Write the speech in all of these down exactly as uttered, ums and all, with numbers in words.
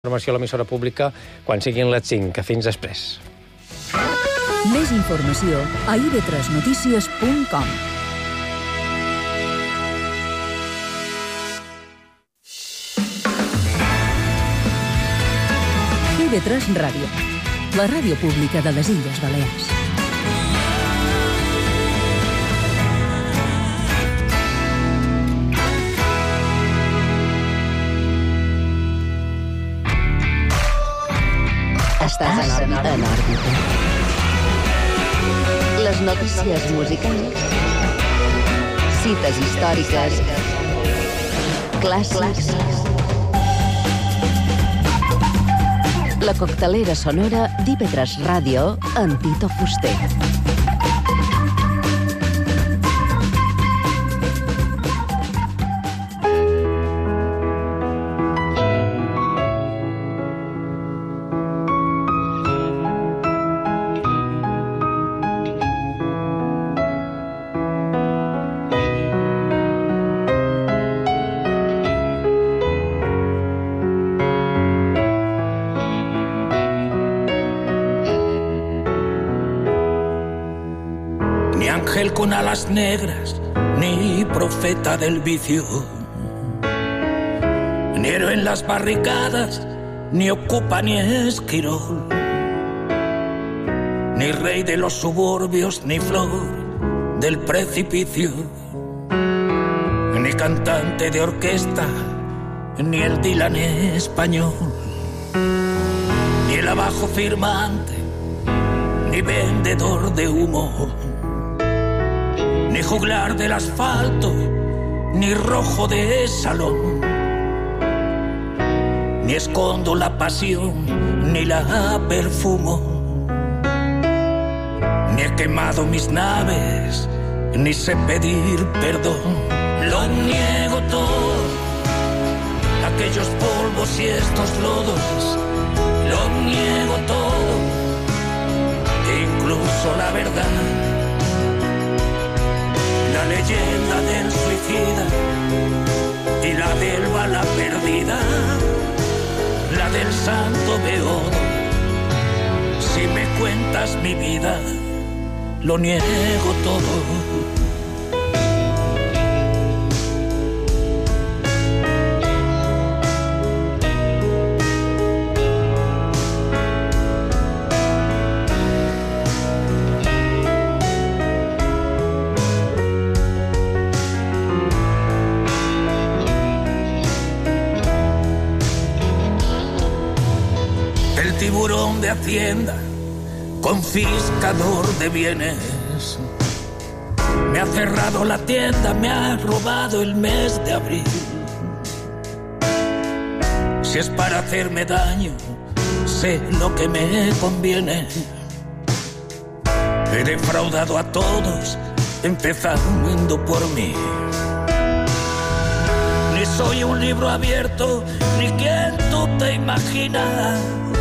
Informació a l'emissora pública quan siguin les cinc. Fins després. Més informació a i ve tres notícies punt com. i ve tres Ràdio, la ràdio pública de les Illes Balears. Estàs en òrbita. Les notícies musicals, cites històriques, clàssics. La coctelera sonora d'I ve tres Ràdio amb Tito Fuster. Con alas negras, ni profeta del vicio, ni héroe en las barricadas, ni ocupa ni esquirol, ni rey de los suburbios, ni flor del precipicio, ni cantante de orquesta, ni el Dylan español, ni el abajo firmante, ni vendedor de humo, ni juglar del asfalto, ni rojo de salón, ni escondo la pasión, ni la perfumo, ni he quemado mis naves, ni sé pedir perdón. Lo niego todo, aquellos polvos y estos lodos, lo niego todo, incluso la verdad. La leyenda del suicida y la del bala perdida, la del santo beodo. Si me cuentas mi vida, lo niego todo. Tiburón de Hacienda, confiscador de bienes, me ha cerrado la tienda, me ha robado el mes de abril. Si es para hacerme daño, sé lo que me conviene. He defraudado a todos, empezando por mí. Ni soy un libro abierto, ni quien tú te imaginas.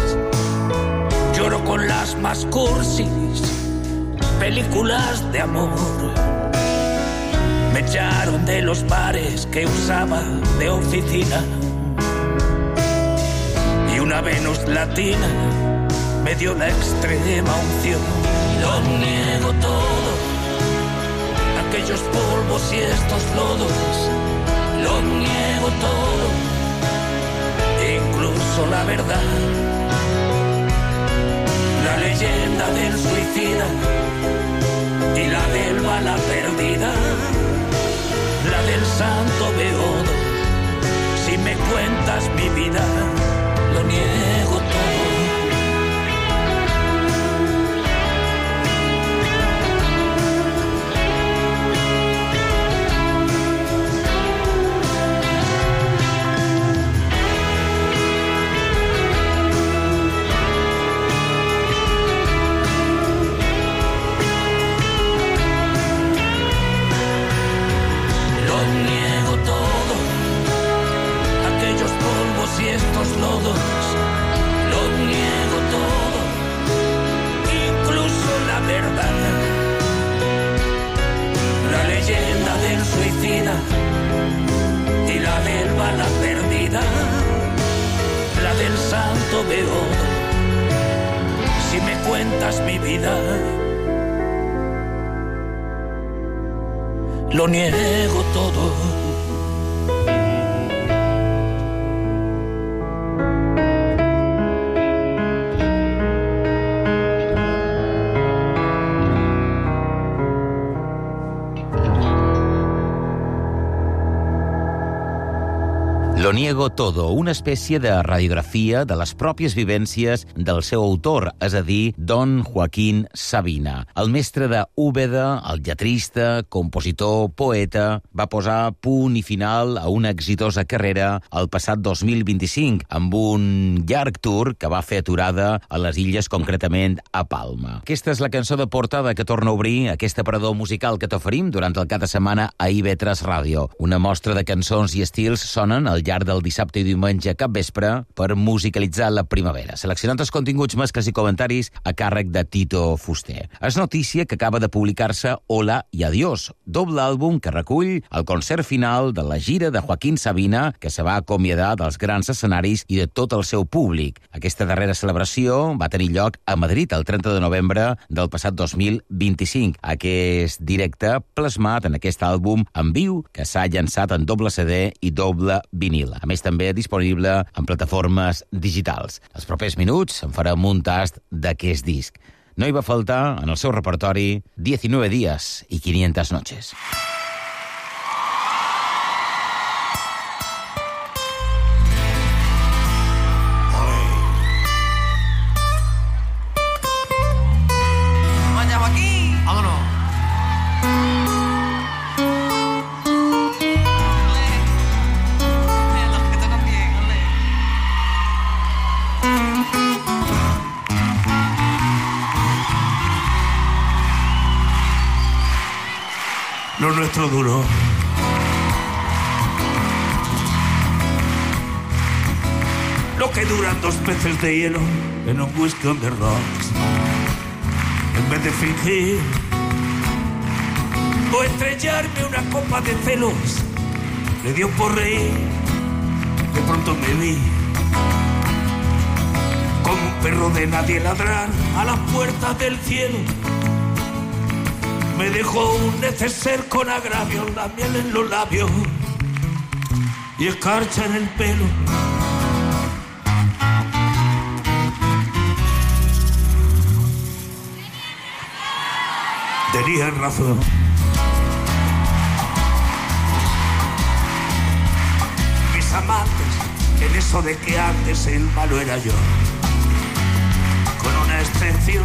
Lloro con las más cursis películas de amor. Me echaron de los bares que usaba de oficina, y una Venus latina me dio la extrema unción. Lo niego todo, aquellos polvos y estos lodos, lo niego todo, incluso la verdad. La leyenda del suicida y la del bala perdida, la del santo beodo. Si me cuentas mi vida, lo niego todo. Y estos santo beodo. Si me cuentas mi vida, lo niego todo. Lo niego todo, una espècie de radiografia de les pròpies vivències del seu autor, és a dir, Don Joaquín Sabina. El mestre de Úbeda, el lletrista, compositor, poeta, va posar punt i final a una exitosa carrera el passat dos mil vint-i-cinc, amb un llarg tour que va fer aturada a les illes, concretament a Palma. Aquesta és la cançó de portada que torna a obrir aquest aparador musical que t'oferim durant el cap de setmana a I V tres Ràdio. Una mostra de cançons i estils sonen al llarg del dissabte i diumenge cap vespre per musicalitzar la primavera, seleccionant els continguts, mescles i comentaris a càrrec de Tito Fuster. És notícia que acaba de publicar-se Hola i Adiós, doble àlbum que recull el concert final de la gira de Joaquín Sabina, que se va acomiadar dels grans escenaris i de tot el seu públic. Aquesta darrera celebració va tenir lloc a Madrid el trenta de novembre del passat dos mil vint-i-cinc. Aquest directe plasmat en aquest àlbum en viu que s'ha llançat en doble C D i doble vinil. A més, també disponible en plataformes digitals. Els propers minuts en farem un tast d'aquest disc. No hi va faltar en el seu repertori diecinueve días y quinientas noches. Lo nuestro duró. Lo que duran dos peces de hielo en un whisky on the rocks. En vez de fingir o estrellarme una copa de celos, le dio por reír. De pronto me vi como un perro de nadie ladrar a las puertas del cielo. Me dejó un neceser con agravio, la miel en los labios y escarcha en el pelo. Tenía razón. Mis amantes, en eso de que antes el malo era yo, con una excepción.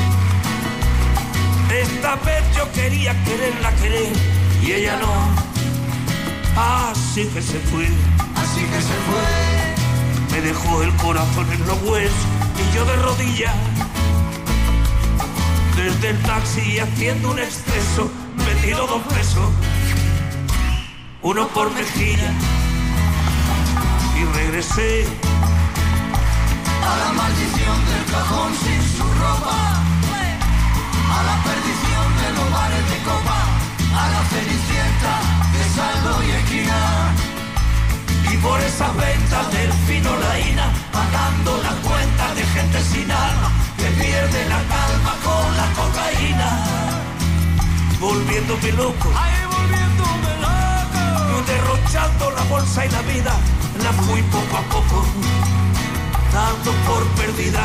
Esta vez yo quería quererla querer y ella no. Así que se fue. Así que se fue. Me dejó el corazón en los huesos y yo de rodillas. Desde el taxi haciendo un exceso me tiró dos pesos, uno por mejilla, y regresé a la maldición del cajón sin su ropa, a la perdición de los bares de copa, a la cenicienta de saldo y esquina. Y por esas ventas del fino laína, pagando las cuentas de gente sin alma, que pierde la calma con la cocaína. Volviéndome loco, ay, volviéndome loco, derrochando la bolsa y la vida, la fui poco a poco, dando por perdida.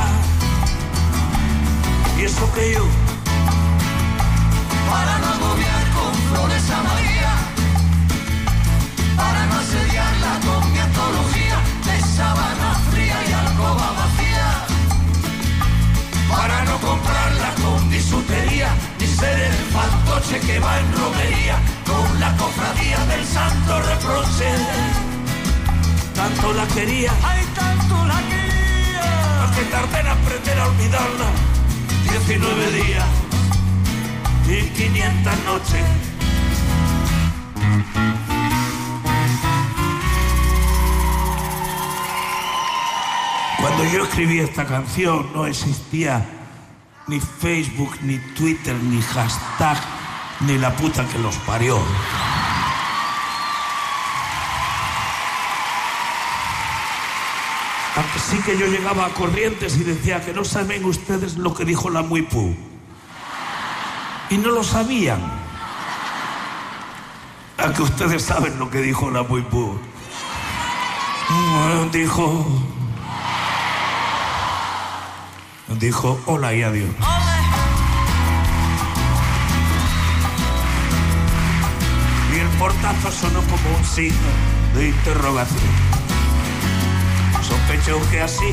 Y eso que yo, para no agobiar con flores a María, para no asediarla con mi antología de sábana fría y alcoba vacía, para no comprarla con bisutería, ni ser el fantoche que va en romería con la cofradía del santo reproche. Tanto la quería, ay, tanto la quería, que tardé en aprender a olvidarla. Diecinueve días y quinientas noches. Cuando yo escribí esta canción no existía ni Facebook, ni Twitter, ni hashtag, ni la puta que los parió. Así que yo llegaba a Corrientes y decía que no saben ustedes lo que dijo la Muipú. Y no lo sabían. A que ustedes saben lo que dijo la Muipú. Dijo... Dijo hola y adiós. Y el portazo sonó como un signo de interrogación. Sospecho que así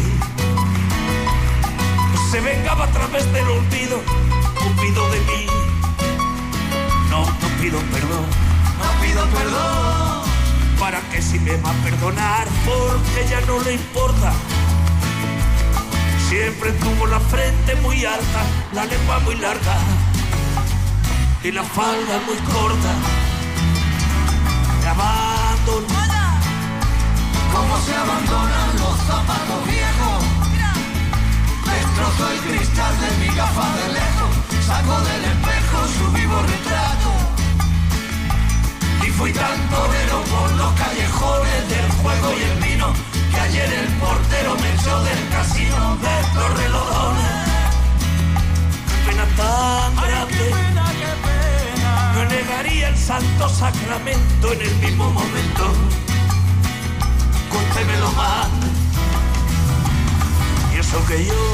se vengaba a través del olvido. Cupido de mí. No, no pido perdón. No pido perdón. ¿Para qué si me va a perdonar? Porque ya no le importa. Siempre tuvo la frente muy alta, la lengua muy larga y la falda muy corta. Me abandonó. Cómo se abandonan los zapatos viejos. Destrozo el cristal de mi gafa de lejos. Saco del espejo su vivo retrato. Y fui tan torero por los callejones del juego y el vino, que ayer el portero me echó del casino de Torrelodones. Qué pena tan grande. Qué pena, qué pena. No negaría el santo sacramento en el mismo momento. Cuéntemelo más. Y eso que yo,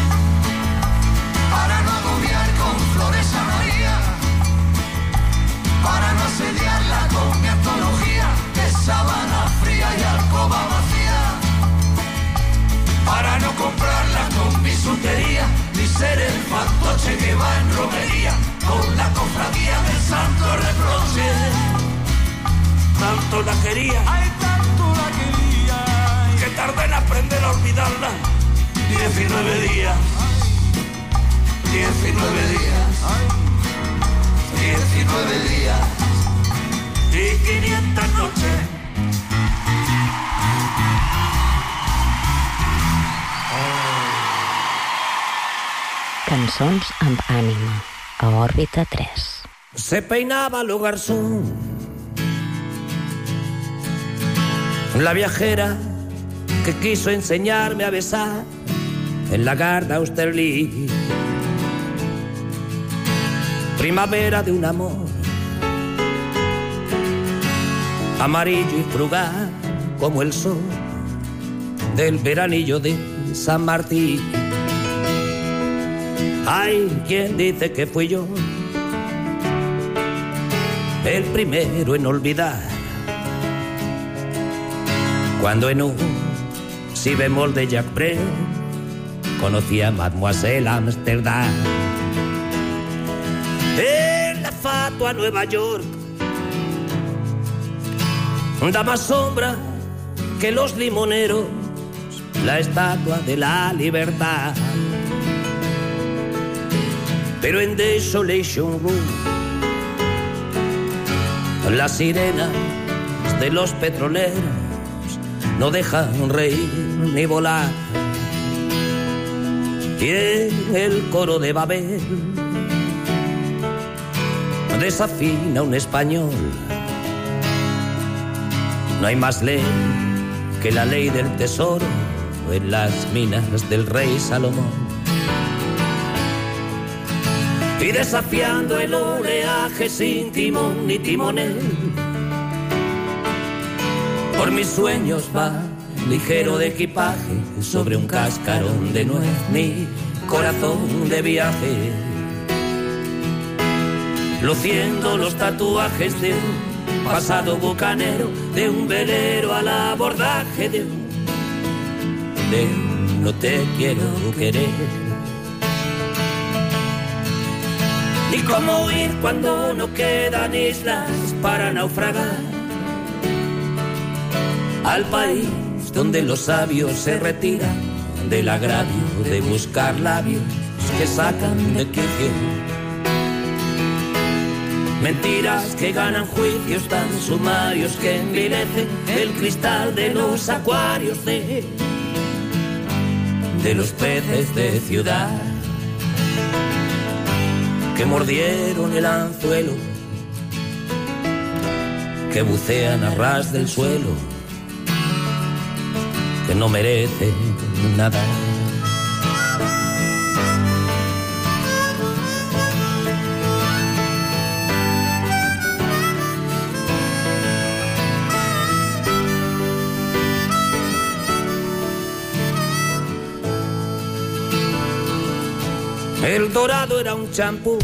para no agobiar con flores a María, para no asediarla con mi antología de sábana fría y alcoba vacía, para no comprarla con bisutería, ni ser el fantoche que va en romería con la cofradía del santo reproche. tanto la quería, Ay, tanto la quería, que tardé en aprender a olvidarla. Diecinueve días, diecinueve días, diecinueve días y quinientas noches. Cançons amb ànima, a Òrbita tres. Se peinaba lo garzón, la viajera que quiso enseñarme a besar en la Garda Austerlitz. Primavera de un amor amarillo y frugal como el sol del veranillo de San Martín. Hay quien dice que fui yo el primero en olvidar, cuando en un si bemol de Jacques Brel conocí a Mademoiselle Amsterdam. En la fatua Nueva York da más sombra que los limoneros la estatua de la libertad. Pero en Desolation Room las sirenas de los petroleros no dejan reír ni volar. Y en el coro de Babel desafina un español. No hay más ley que la ley del tesoro en las minas del rey Salomón. Y desafiando el oleaje sin timón ni timonel, por mis sueños va ligero de equipaje sobre un cascarón de nuez, mi corazón de viaje, luciendo los tatuajes de un pasado bucanero, de un velero al abordaje de un, de un no te quiero querer. Y cómo huir cuando no quedan islas para naufragar, al país donde los sabios se retiran del agravio de buscar labios que sacan de quicio. Mentiras que ganan juicios tan sumarios que envilecen el cristal de los acuarios de, de los peces de ciudad que mordieron el anzuelo, que bucean a ras del suelo que no merece nada. El dorado era un champú,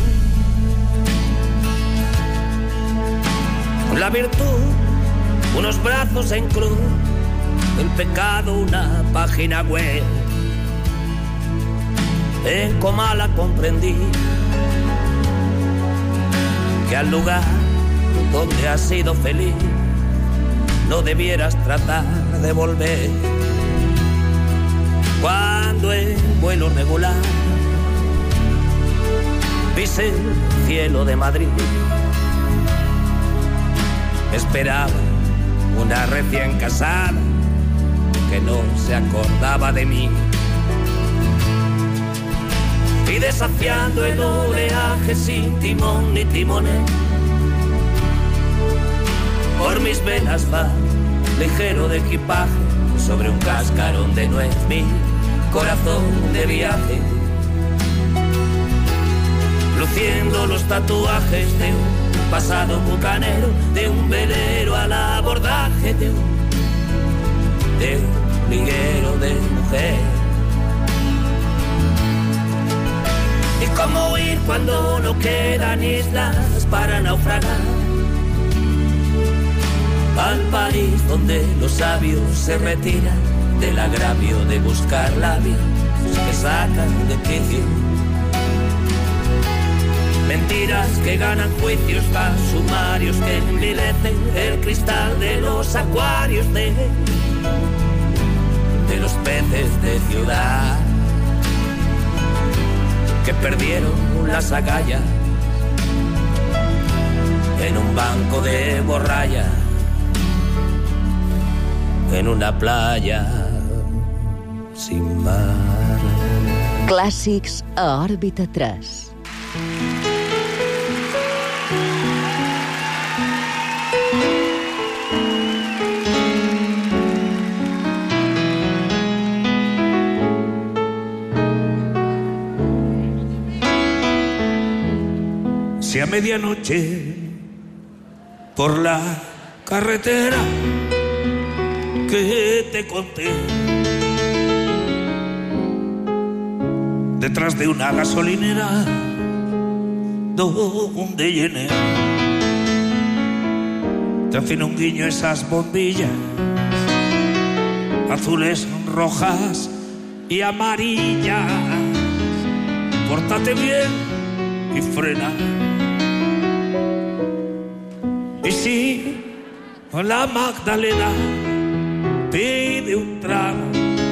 la virtud unos brazos en cruz, el pecado una página web. En Comala comprendí que al lugar donde has sido feliz no debieras tratar de volver. Cuando en vuelo regular pise el cielo de Madrid, me esperaba una recién casada que no se acordaba de mí. Y desafiando el oleaje sin timón ni timonel, por mis velas va ligero de equipaje sobre un cascarón de nuez, mi corazón de viaje, luciendo los tatuajes de un pasado bucanero, de un velero al abordaje de un, de un liguero de mujer. Y cómo huir cuando no quedan islas para naufragar, al país donde los sabios se retiran del agravio de buscar labios que sacan de quicio. Mentiras que ganan juicios tan sumarios que envilecen el cristal de los acuarios de, de los peces de ciudad que perdieron las agallas en un banco de borralla, en una playa sin mar. Clàssics a Òrbita tres. Si a medianoche por la carretera que te conté, detrás de una gasolinera donde llené, te hacen un guiño esas bombillas azules, rojas y amarillas. Pórtate bien y frena. Y si la Magdalena pide un trago,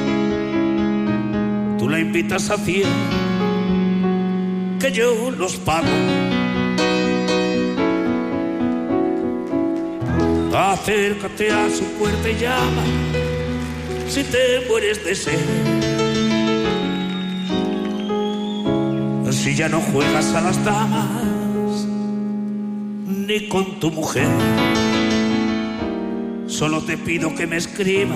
tú la invitas a cien, que yo los pago. Acércate a su puerta y llama si te mueres de sed. Si ya no juegas a las damas ni con tu mujer, solo te pido que me escribas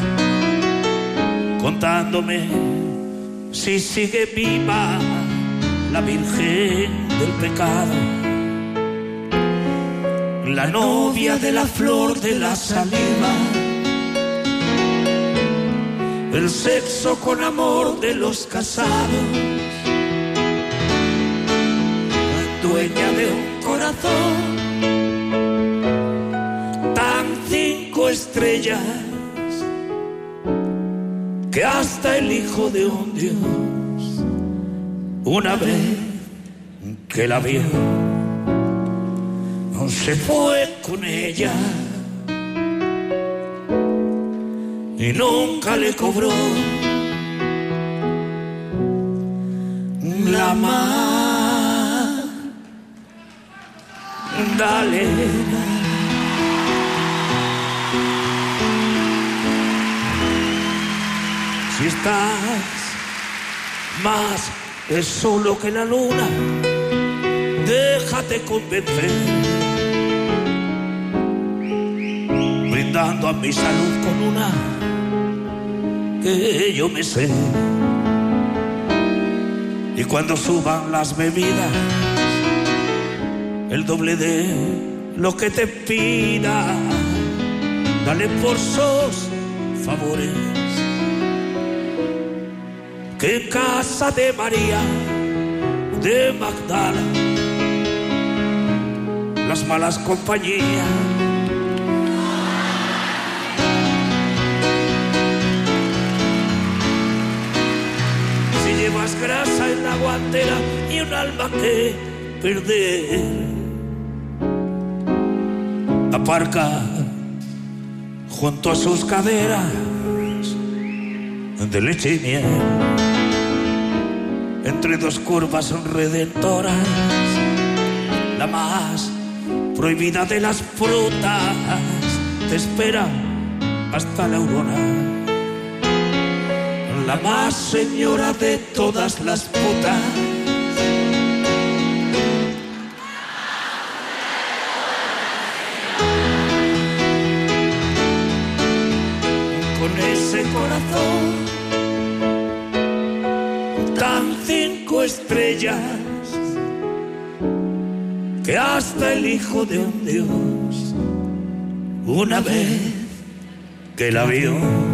contándome si sigue viva la Virgen del Pecado, la novia de la flor de la saliva, el sexo con amor de los casados, dueña de un corazón tan cinco estrellas que hasta el hijo de un dios, una vez que la vio, no se fue con ella y nunca le cobró la Magdalena. Si estás más solo que la luna, déjate convencer, brindando a mi salud con una que yo me sé. Y cuando suban las bebidas, el doble de lo que te pida, dale por sos favores. Que en casa de María, de Magdala, las malas compañías. Si llevas grasa en la guantera y un alma que perder, aparca junto a sus caderas de leche y miel, entre dos curvas redentoras, la más prohibida de las frutas te espera hasta la aurora, la más señora de todas las putas. Con ese corazón tan cinco estrellas que hasta el hijo de un dios, una vez que la vio,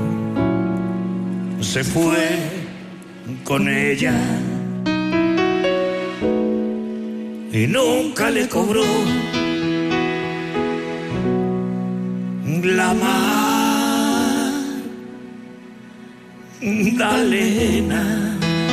se fue con ella y nunca le cobró la Magdalena.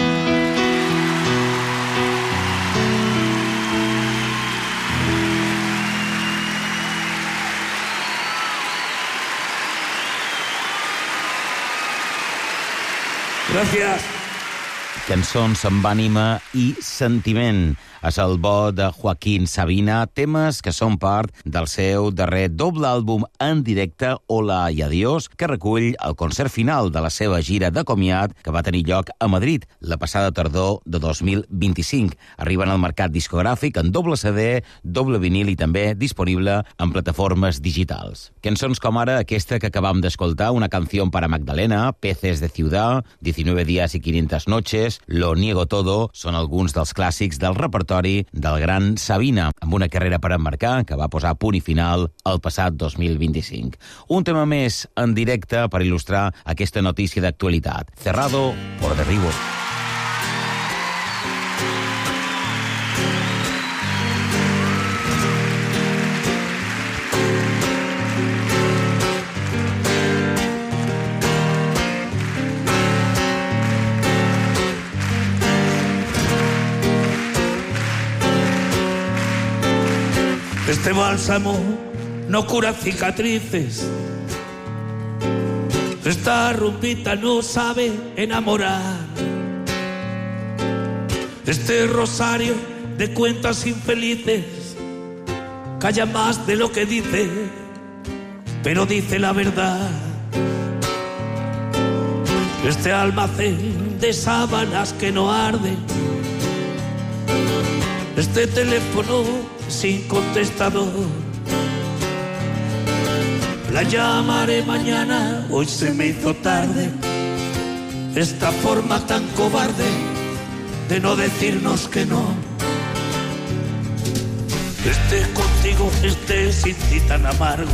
Gràcies. Cançons amb ànima i sentiment. És el bo de Joaquín Sabina, temes que són part del seu darrer doble àlbum en directe, Hola i Adiós, que recull el concert final de la seva gira de comiat que va tenir lloc a Madrid la passada tardor de dos mil vint-i-cinc. Arriben al mercat discogràfic en doble C D, doble vinil i també disponible en plataformes digitals. Cançons com ara aquesta que acabam d'escoltar, Una canción para Magdalena, Peces de ciudad, diecinueve días y quinientas noches, Lo niego todo, són alguns dels clàssics del repertori del gran Sabina, amb una carrera per emmarcar que va posar punt i final el passat dos mil vint-i-cinc. Un tema més en directe per il·lustrar aquesta notícia d'actualitat. Cerrado por derribo. Este bálsamo no cura cicatrices, esta rumbita no sabe enamorar, este rosario de cuentas infelices calla más de lo que dice, pero dice la verdad. Este almacén de sábanas que no arde, este teléfono sin contestador, la llamaré mañana, hoy se me hizo tarde. Esta forma tan cobarde de no decirnos que no. Esté contigo, esté sin ti tan amargo.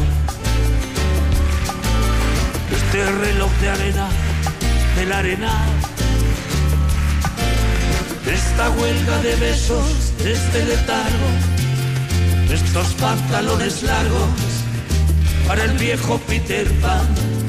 Este reloj de arena, de la arena. Esta huelga de besos, este letargo. Estos pantalones largos para el viejo Peter Pan.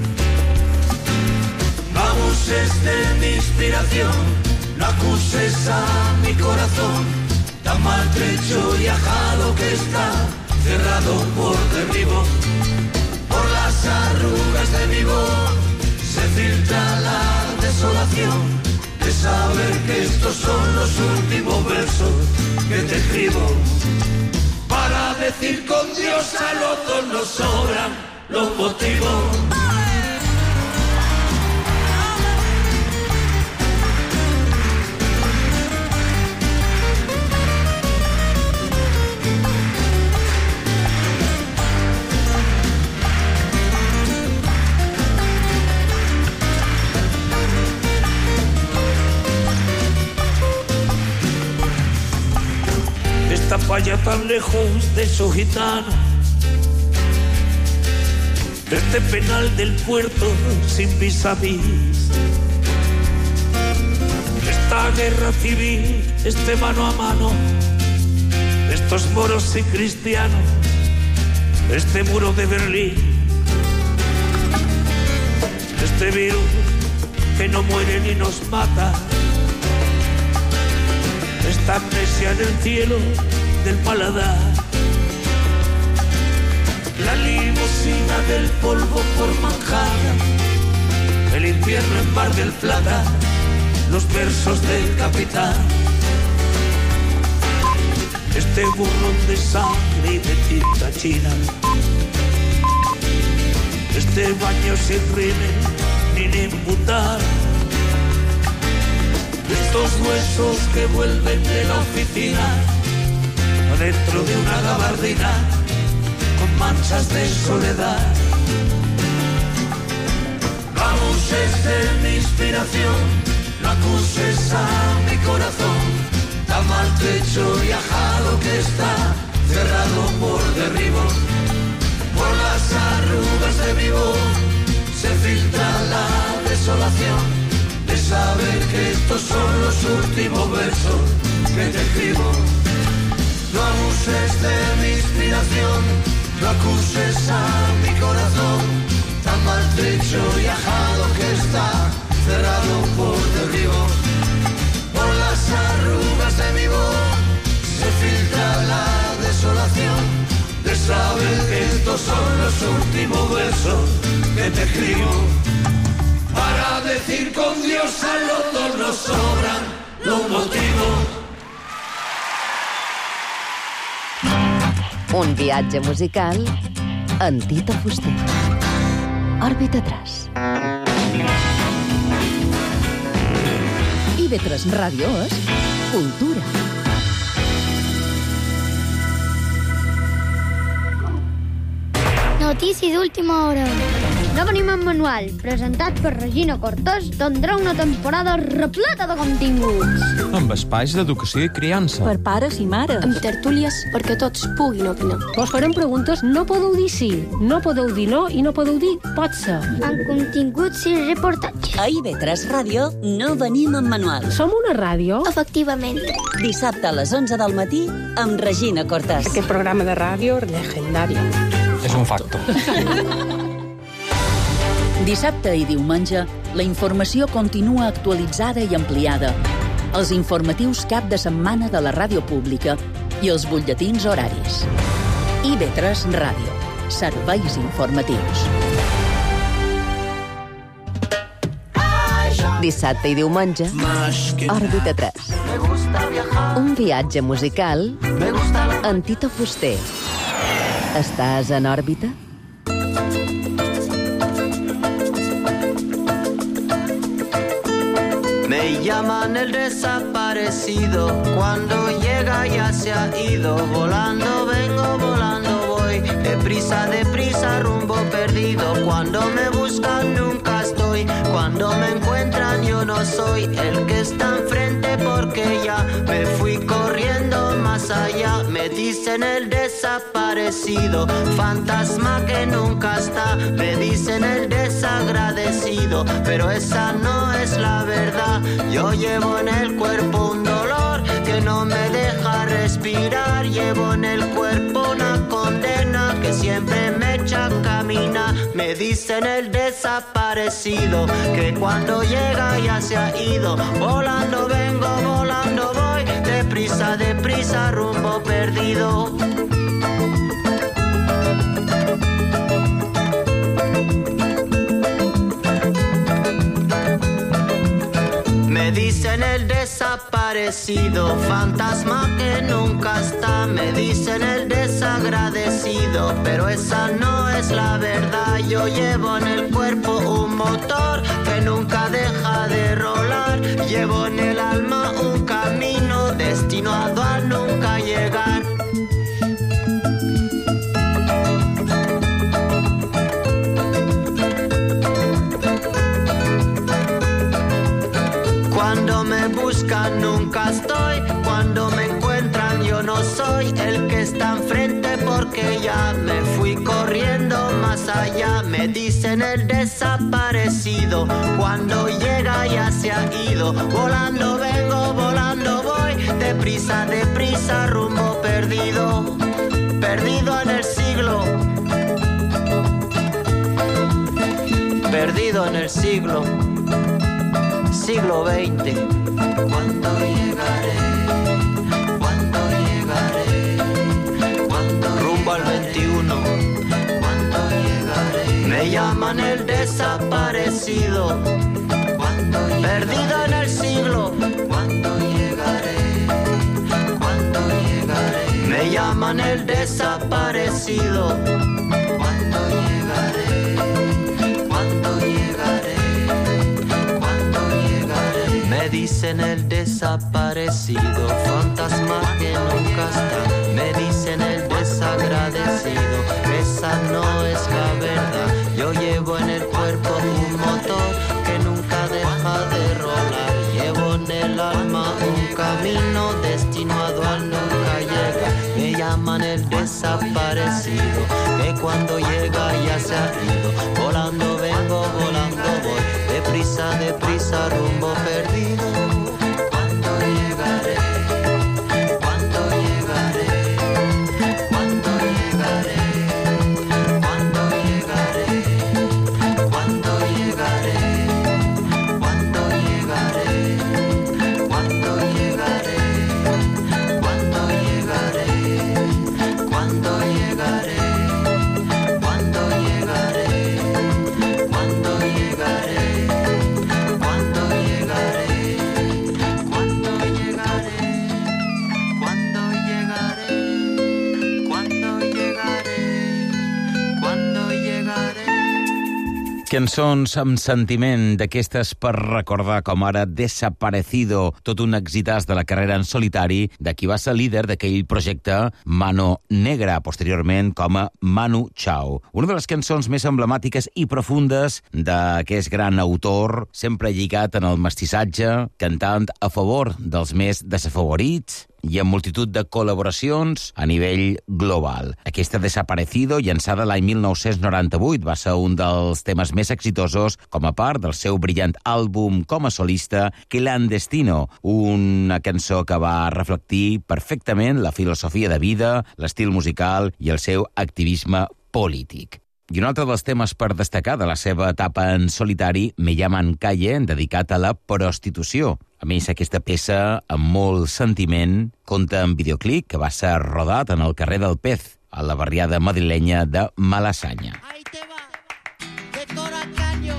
Vamos, es de mi inspiración, no acuses a mi corazón, tan maltrecho y ajado que está, cerrado por derribo. Por las arrugas de mi voz se filtra la desolación de saber que estos son los últimos versos que te escribo. Para decir con Dios a los dos nos sobran los motivos. Zapalla tan lejos de su gitano, de este penal del puerto sin vis a vis. Esta guerra civil, este mano a mano, estos moros y cristianos, este muro de Berlín, este virus que no muere ni nos mata, esta amnesia en el cielo del paladar, la limusina del polvo por Manhattan, el infierno en Mar del Plata, los versos del capitán, este burrón de sangre y de tinta china, este baño sin crimen ni de imputar, estos huesos que vuelven de la oficina adentro de una gabardina con manchas de soledad. Vamos, esta es mi inspiración, no acuses a mi corazón, tan maltrecho y ajado que está, cerrado por derribos, por las arrugas de mi voz, se filtra la desolación de saber que estos son los últimos versos que te escribo. No abuses de mi inspiración, no acuses a mi corazón, tan maltrecho y ajado que está, cerrado por derribos, por las arrugas de mi voz, se filtra la desolación de saber que estos son los últimos versos que te escribo. Para decir con Dios a los dos nos sobran los motivos. Un viatge musical en Tito Fuster. Òrbita tres. I B tres Ràdio és cultura. Notícia d'última hora. No venim en manual, presentat per Regina Cortés, tindrà una temporada repleta de continguts. Amb espais d'educació i criança. Per pares i mares. Amb tertúlies perquè tots puguin opinar. Vos farem preguntes, no podeu dir sí, no podeu dir no i no podeu dir pot ser. Amb continguts i reportatges. A I B tres Ràdio no venim en manual. Som una ràdio? Efectivament. Dissabte a les onze del matí amb Regina Cortés. Aquest programa de ràdio legendari. És un facto. Dissabte i diumenge, la informació continua actualitzada i ampliada. Els informatius cap de setmana de la ràdio pública i els butlletins horaris. I B tres Ràdio. Serveis informatius. Dissabte i diumenge, Òrbita tres. Un viatge musical en Tito Fuster. Estàs en òrbita? Me llaman el desaparecido, cuando llega ya se ha ido. Volando vengo, volando voy, deprisa, deprisa, rumbo perdido. Cuando me buscan nunca estoy, cuando me encuentran yo no soy el que está enfrente, porque ya me fui corriendo más allá. Me dicen el desaparecido, fantasma que nunca está. Me dicen el desagradecido, pero esa no es la verdad. Yo llevo en el cuerpo un dolor que no me deja respirar. Llevo en el cuerpo una condena que siempre me echa a caminar. Me dicen el desaparecido, que cuando llega ya se ha ido. Volando vengo, volando voy, deprisa, deprisa, rumbo perdido. Me dicen el desaparecido, fantasma que nunca está. Me dicen el desagradecido, pero esa no es la verdad. Yo llevo en el cuerpo un motor que nunca deja de rolar. Llevo en el alma un camino destinado a nunca llegar. Cuando Cuando me buscan nunca estoy, cuando me encuentran yo no soy el que está enfrente porque ya me fui corriendo más allá. Me dicen el desaparecido, cuando llega ya se ha ido. Volando vengo, volando voy, deprisa, deprisa, rumbo perdido, perdido en el siglo, perdido en el siglo, siglo veinte. ¿Cuándo llegaré? ¿Cuándo llegaré? ¿Cuándo rumbo al veintiuno? ¿Cuándo llegaré? Me llaman el desaparecido, ¿cuándo llegaré? Perdido en el siglo. ¿Cuándo llegaré? ¿Cuándo llegaré? Me llaman el desaparecido. ¿Cuándo llegaré? ¿Cuándo llegaré? ¿Cuándo llegaré? Me dicen el desaparecido, fantasma que nunca está. Me dicen el desagradecido, esa no es la verdad. Yo llevo en el cuerpo un motor que nunca deja de rolar. Llevo en el alma un camino destinado a nunca llegar. Me llaman el desaparecido, que cuando llega ya se ha ido. Volando vengo, volando voy, deprisa, deprisa, rumbo perdido. ¿Cuándo llegaré? ¿Cuándo llegaré? ¿Cuándo llegaré? ¿Cuándo llegaré? ¿Cuándo llegaré? ¿Cuándo llegaré? ¿Cuándo llegaré? ¿Cuándo llegaré? ¿Cuándo llegaré? ¿Cuándo llegaré? ¿Cuándo llegaré? ¿Cuándo llegaré? ¿Cuándo llegaré? ¿Cuándo llegaré? ¿Cuándo llegaré? ¿Cuándo llegaré? Cançons amb sentiment d'aquestes per recordar, com ara Desaparecido, tot un exitàs de la carrera en solitari de qui va ser líder d'aquell projecte Mano Negra, posteriorment com a Manu Chao. Una de les cançons més emblemàtiques i profundes d'aquest gran autor, sempre lligat en el mestissatge, cantant a favor dels més desafavorits i amb multitud de col·laboracions a nivell global. Aquesta Desaparecido, llançada l'any mil nou-cents noranta-vuit, va ser un dels temes més exitosos com a part del seu brillant àlbum com a solista Clandestino, una cançó que va reflectir perfectament la filosofia de vida, l'estil musical i el seu activisme polític. I un altre dels temes per destacar de la seva etapa en solitari, Me llaman Calle, dedicat a la prostitució. A més, aquesta peça, amb molt sentiment, compta amb videoclip que va ser rodat en el carrer del Pez, a la barriada madrilenya de Malasaña. Ahí te va, de Coracaño.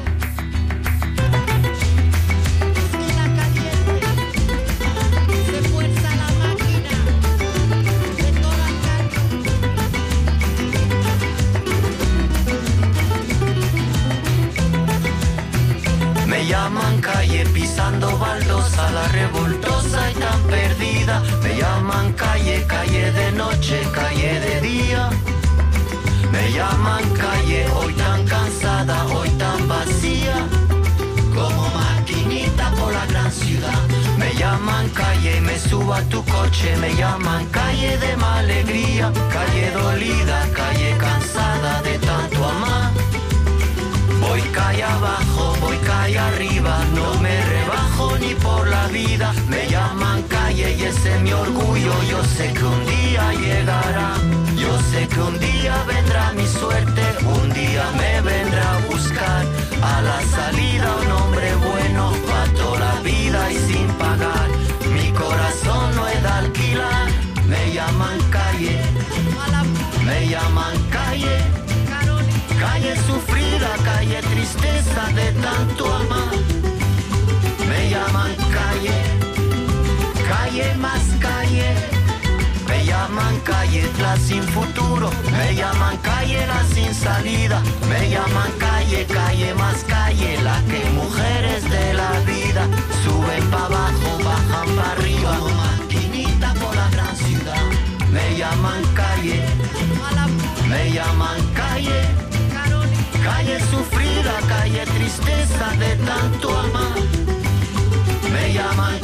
Me llaman calle pisando baldosa, la revoltosa y tan perdida. Me llaman calle, calle de noche, calle de día. Me llaman calle, hoy tan cansada, hoy tan vacía, como maquinita por la gran ciudad. Me llaman calle, me subo a tu coche. Me llaman calle de mala alegría, calle dolida, calle cansada de tanto amar. Voy calle abajo, voy calle arriba, no me rebajo ni por la vida. Me llaman calle y ese es mi orgullo. Yo sé que un día llegará, yo sé que un día vendrá mi suerte. Un día me vendrá a buscar a la salida un hombre bueno para toda la vida y sin pagar. Mi corazón no es de alquilar. Me llaman calle, me llaman calle. Calle sufrida, calle tristeza de tanto amar. Me llaman calle, calle más calle. Me llaman calle la sin futuro. Me llaman calle la sin salida. Me llaman calle, calle más calle. La que mujeres de la vida suben pa' abajo, bajan pa' arriba, como maquinita por la gran ciudad. Me llaman calle, me llaman calle. Calle sufrida, calle tristeza de tanto amar. Me llaman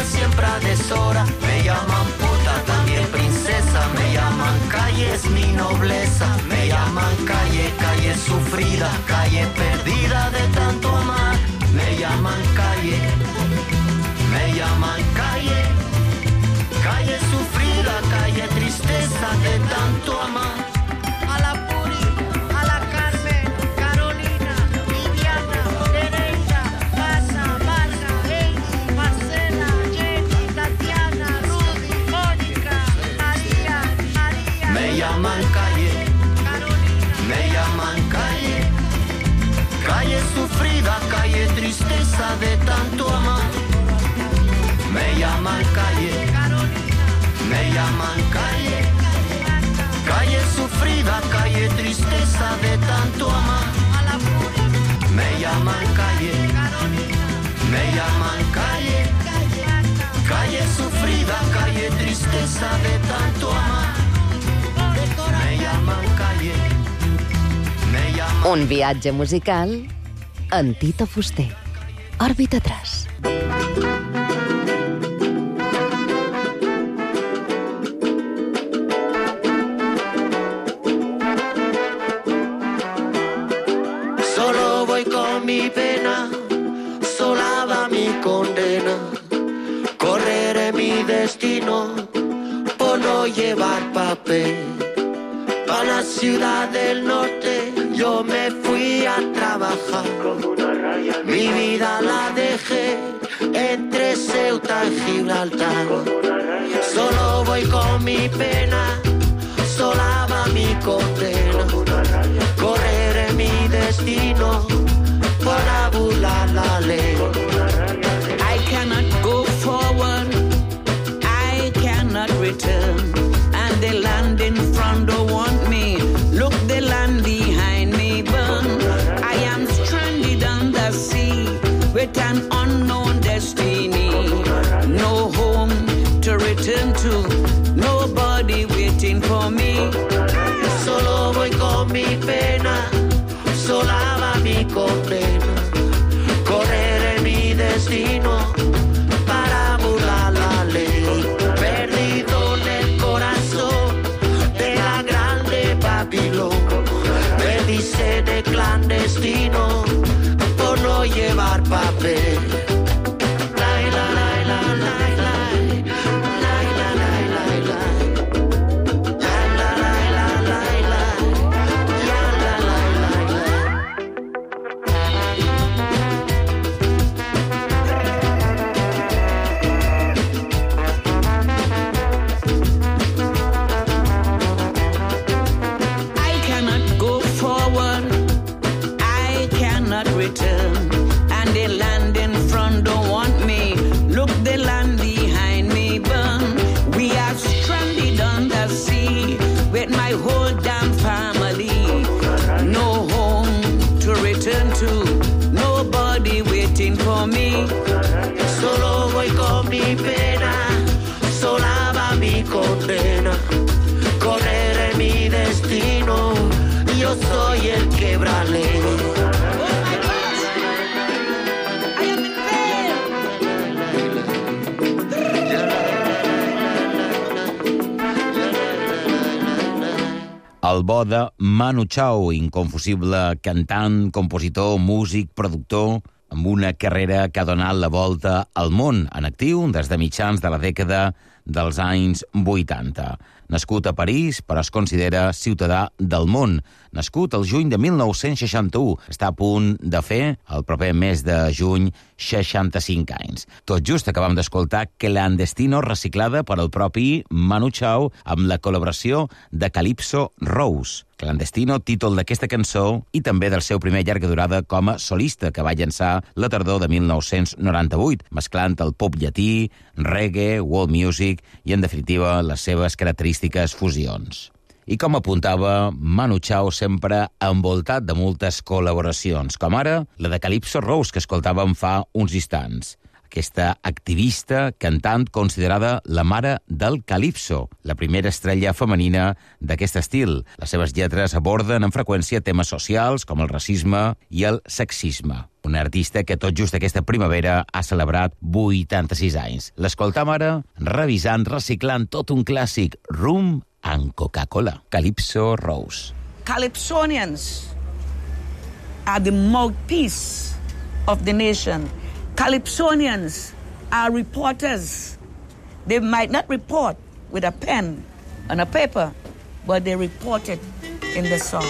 siempre a deshora. Me llaman puta, también princesa. Me llaman calle, es mi nobleza. Me llaman calle, calle sufrida, calle perdida de tanto amar. Me llaman calle, me llaman calle, calle sufrida, calle tristeza de tanto amar. A la Puri, a la Carmen, Carolina, Viviana, Teresa, Casa, Marga, Heidi, Marcela, Jenny, Tatiana, Rudy, Mónica, María, María. Me llaman calle, Carolina, me llaman calle, calle sufrida, calle tristeza de tanto amar. Me llaman calle, me llaman calle, calle sufrida, calle tristeza de tanto amar. Me llaman calle, me llaman calle, calle sufrida, calle tristeza de tanto amar. Me llaman calle, me llaman... Un viatge musical en Tito Fuster. Òrbita tres. Solo voy con mi pena, sola va mi condena. Correré mi destino por no llevar papel. Pa' la ciudad del norte yo me fui a trabajar. Mi vida la dejé entre Ceuta y Gibraltar. Solo voy con mi pena, sola va mi condena. Correré mi destino para burlar la ley. I cannot go forward, I cannot return. And the land in front don't want me. Look, the land behind me burn. I am stranded on the sea with an unknown destiny. No home to return to, nobody waiting for me. Solo voy con mi pena, sola va mi condena. Correré mi destino para burlar la ley. Perdido en el corazón de la grande Babilón. Me dice de clandestino por no llevar papel. Solo voy con mi pena, sola va mi condena. Correré mi destino, yo soy el quebrale. El bo de Manu Chao, inconfusible cantant, compositor, músic, productor, amb una carrera que ha donat la volta al món, en actiu des de mitjans de la dècada dels anys vuitanta. Nascut a París, però es considera ciutadà del món. Nascut el juny de mil nou-cents seixanta-u, està a punt de fer, el proper mes de juny, seixanta-cinc anys. Tot just acabam d'escoltar Clandestino, reciclada per el propi Manu Chao, amb la col·laboració de Calypso Rose. Clandestino, títol d'aquesta cançó i també del seu primer llarga durada com a solista que va llançar la tardor de mil nou-cents noranta-vuit, mesclant el pop llatí, reggae, world music i, en definitiva, les seves característiques fusions. I com apuntava, Manu Chao sempre envoltat de moltes col·laboracions, com ara la de Calypso Rose, que escoltàvem fa uns instants. Aquesta activista, cantant, considerada la mare del Calypso, la primera estrella femenina d'aquest estil. Les seves lletres aborden amb freqüència temes socials com el racisme i el sexisme. un artista que tot just aquesta primavera ha celebrat vuitanta-sis anys. L'escoltam ara revisant, reciclant tot un clàssic, Rum and Coca-Cola, Calypso Rose. Calypsonians are the mouthpiece of the nation. Calypsonians are reporters. They might not report with a pen and a paper, but they report it in the song.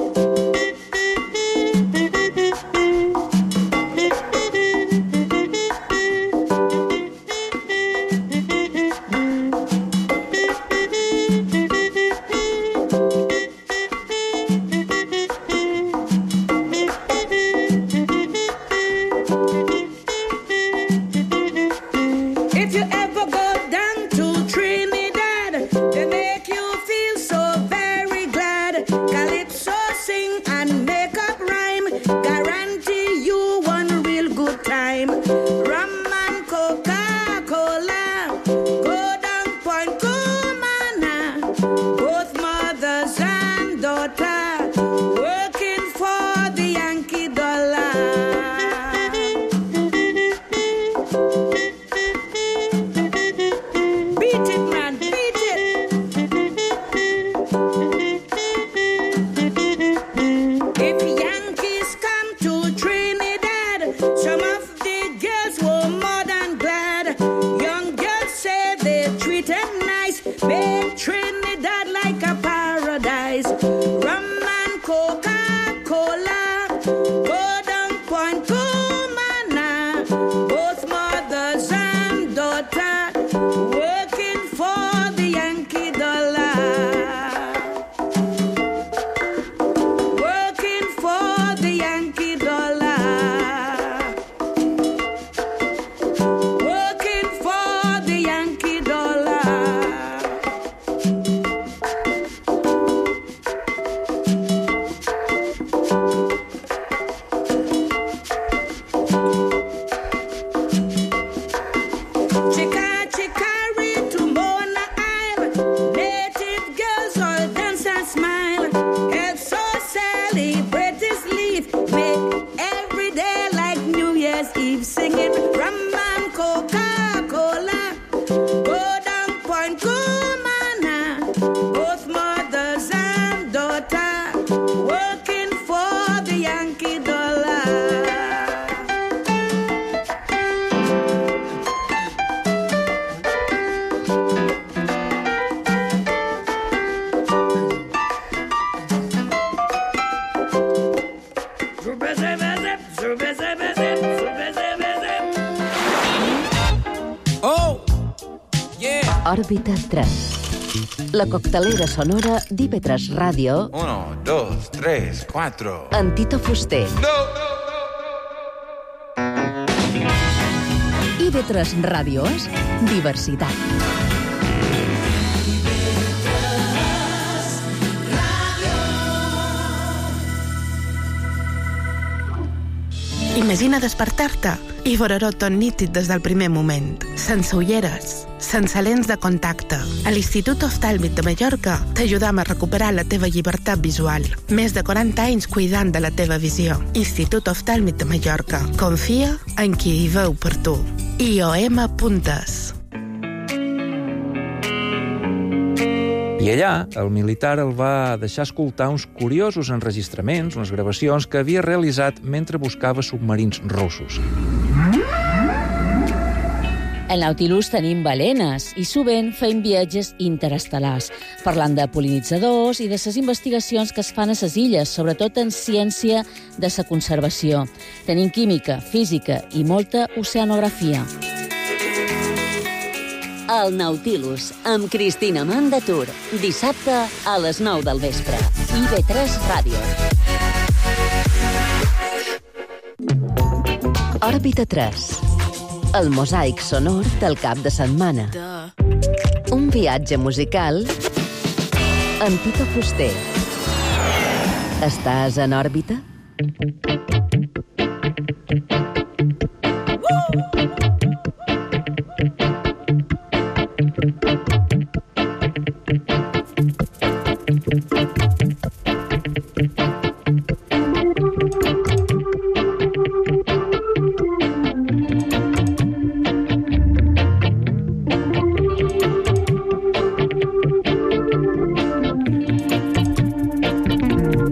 Òrbita tres. La coctelera sonora d'I V tres Ràdio. Uno, dos, tres, cuatro. En Tito Fuster. No! I V tres Ràdio és diversitat. Imagina despertar-te i veure-ho tot nítid des del primer moment, sense ulleres, sense lents de contacte. A l'Institut Oftàlmic de Mallorca t'ajudam a recuperar la teva llibertat visual. Més de quaranta anys cuidant de la teva visió. Institut Oftàlmic de Mallorca. Confia en qui hi veu per tu. I O M Puntes. I allà, el militar el va deixar escoltar uns curiosos enregistraments, unes gravacions que havia realitzat mentre buscava submarins russos. Al Nautilus tenim balenes i sovint fem viatges interestel·lars, parlant de pol·linitzadors i de les investigacions que es fan a les illes, sobretot en ciència de la conservació. Tenim química, física i molta oceanografia. El Nautilus, amb Cristina Mandatur. Dissabte a les nou del vespre. I V tres Ràdio. Òrbita tres. El mosaic sonor del cap de setmana. Un viatge musical amb Tito Fuster. Estàs en òrbita?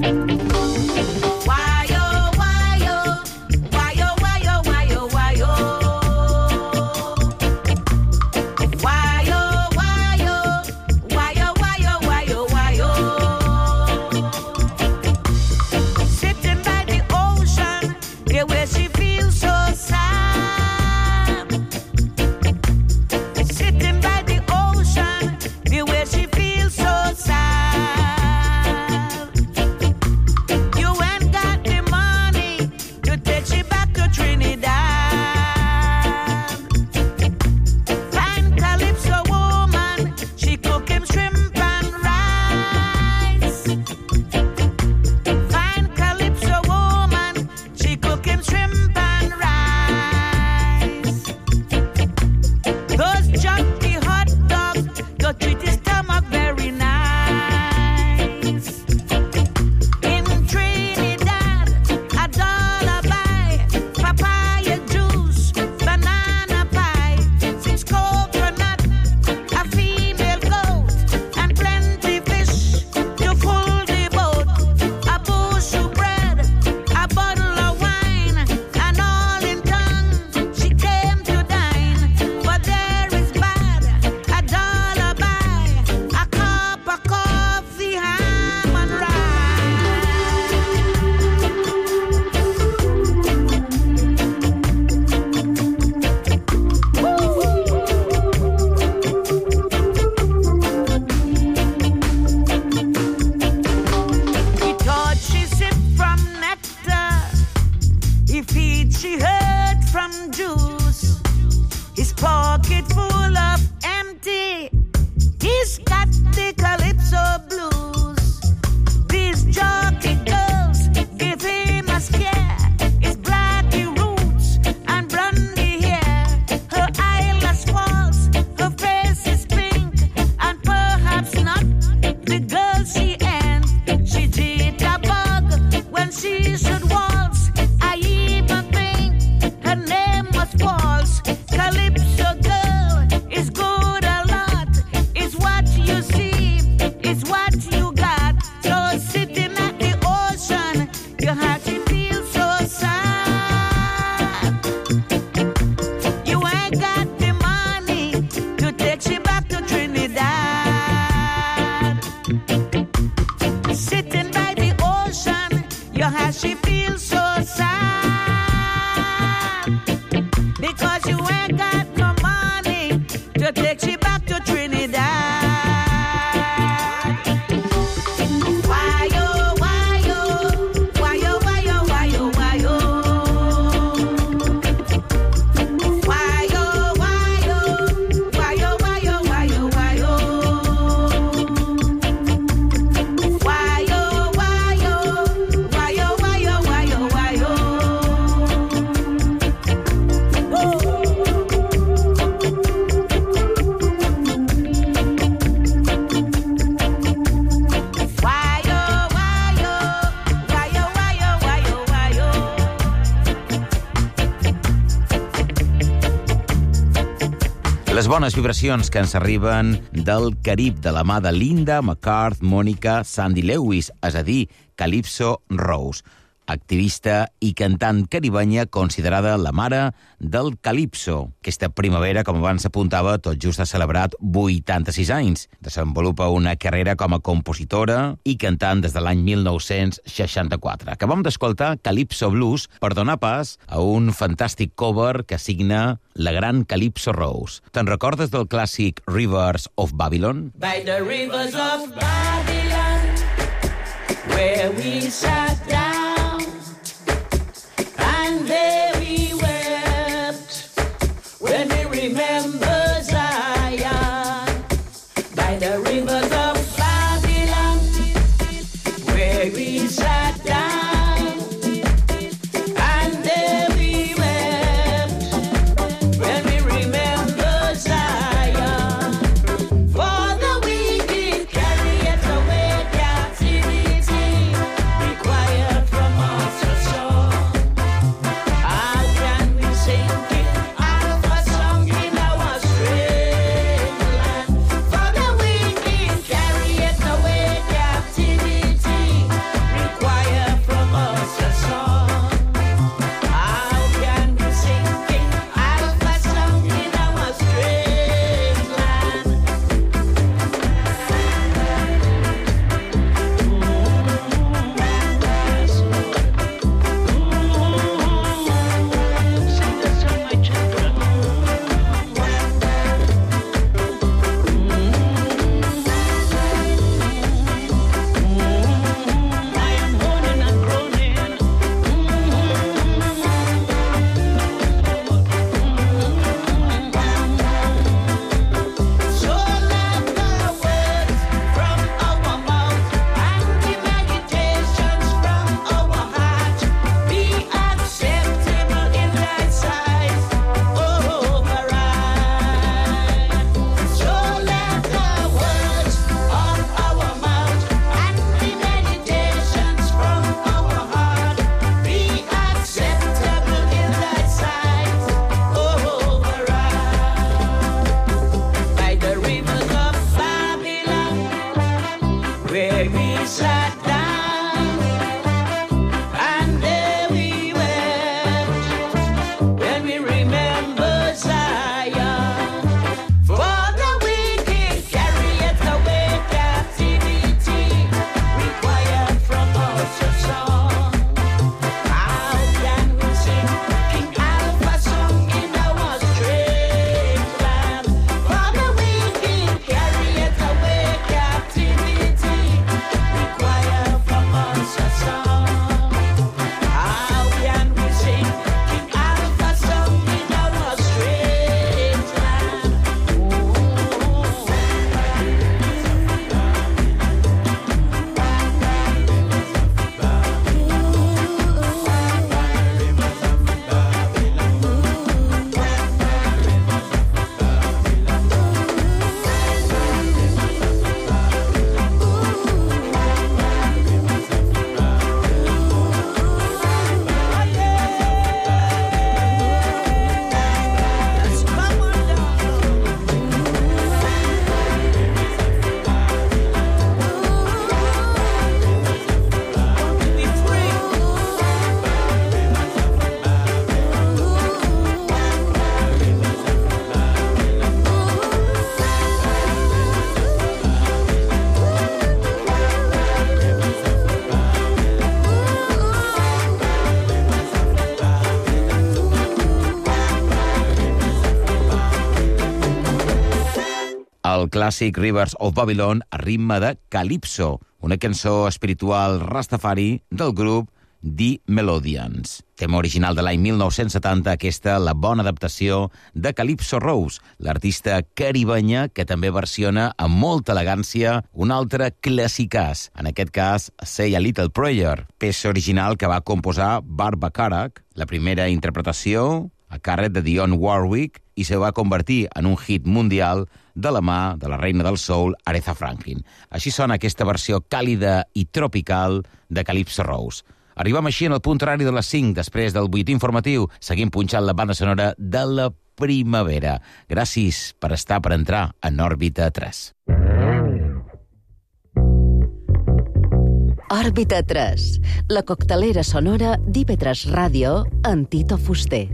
Les bones vibracions que ens arriben del Carib de la mà de Linda McCarthy, Mònica Sandy Lewis, és a dir, Calypso Rose, activista i cantant caribenya considerada la mare del Calypso. Aquesta primavera, com abans s'apuntava, tot just ha celebrat vuitanta-sis anys. Desenvolupa una carrera com a compositora i cantant des de l'any mil nou-cents seixanta-quatre. Acabem d'escoltar Calypso Blues per donar pas a un fantàstic cover que signa la gran Calypso Rose. Te'n recordes del clàssic Rivers of Babylon? By the rivers of Babylon, where we sat down, and there we wept when we remember Zion. By the rivers of Babylon, where we sat down, and there we wept when we remember Zion. For the wicked carrieth away captivity, required del clàssic Rivers of Babylon a ritme de Calypso, una cançó espiritual rastafari del grup The Melodians. Tema original de l'any mil nou-cents setanta, aquesta la bona adaptació de Calypso Rose, l'artista caribenya que també versiona amb molta elegància un altre classicàs, en aquest cas Say a Little Prayer, peça original que va composar Burt Bacharach, la primera interpretació a càrrec de Dionne Warwick, i se va convertir en un hit mundial de la mà de la reina del soul, Aretha Franklin. Així sona aquesta versió càlida i tropical de Calypso Rose. Arribem així en el punt horari de les cinc, després del butlletí informatiu. Seguim punxant la banda sonora de la primavera. Gràcies per estar, per entrar en Òrbita tres. Òrbita tres, la coctelera sonora d'I P tres Ràdio amb Tito Fuster.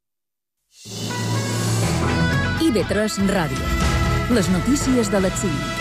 I V tres Ràdio. Les notícies de les cinc.